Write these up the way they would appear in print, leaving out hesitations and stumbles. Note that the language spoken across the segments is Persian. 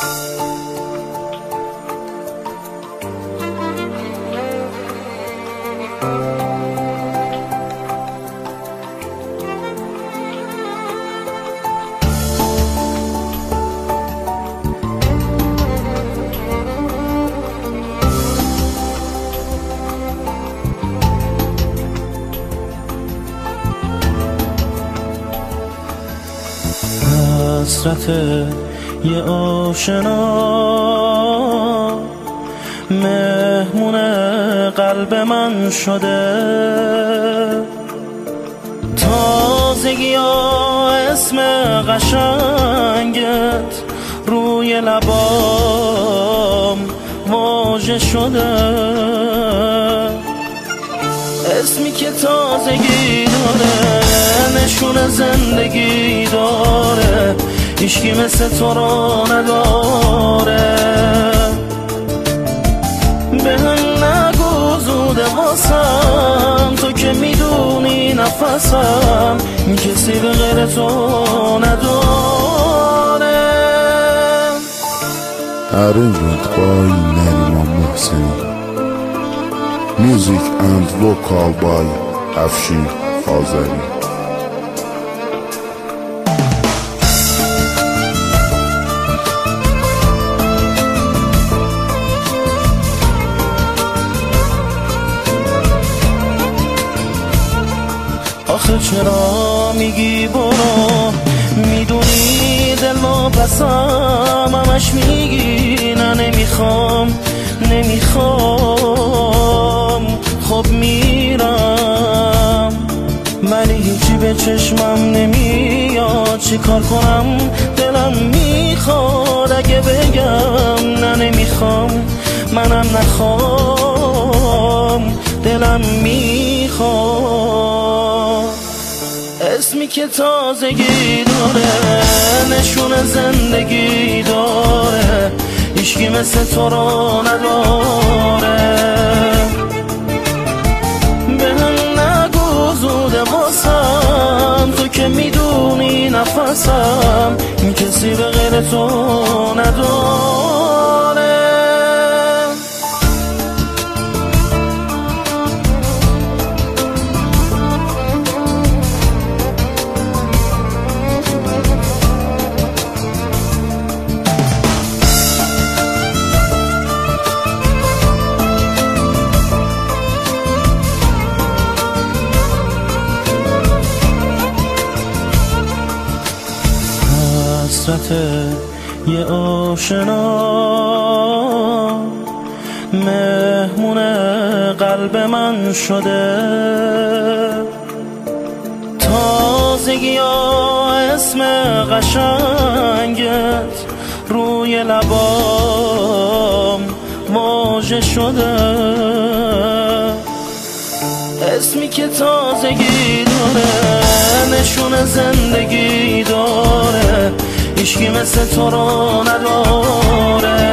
حسرت یه آشنا مهمون قلب من شده، تازگی ها اسم قشنگت روی لبام واژه شده، اسمی که تازگی داره نشون زندگی داره، هیچکی مثل تو رو نداره. به هم نگو زوده واسم، تو که میدونی نفسم کسی به غیر تو نداره. Arrangement by Nariman Mohseni. Music and vocal by Afshin Fazeli. آخه چرا میگی برو، میدونی دل واپسم، همش میگی نه نمیخوام خب میرم، ولی هیچی به چشمم نمیاد، چی کار کنم دلم میخواد اگه بگم نه نمیخوام، منم نخوام دلم میخواد. اسمی که تازگی داره نشون زندگی داره، هیچکی مثل تو رو نداره. به هم نگو زوده واسم، تو که میدونی نفسم کسی به غیر تو نداره. حسرت یه آشنا مهمون قلب من شده، تازگی ها اسم قشنگت روی لبام واژه شده، اسمی که تازگی داره نشون زندگی داره، هیچکی مثل تو رو نداره.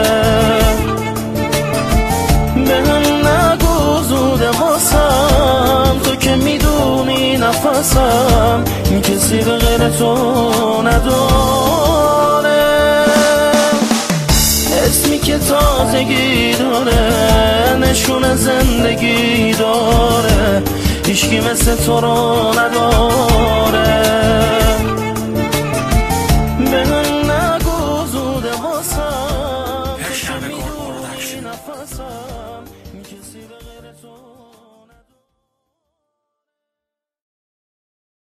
به هم نگو زوده واسم، تو که میدونی نفسم کسی به غیر تو نداره. اسمی که تازگی داره نشون زندگی داره، هیچکی مثل تو رو نداره.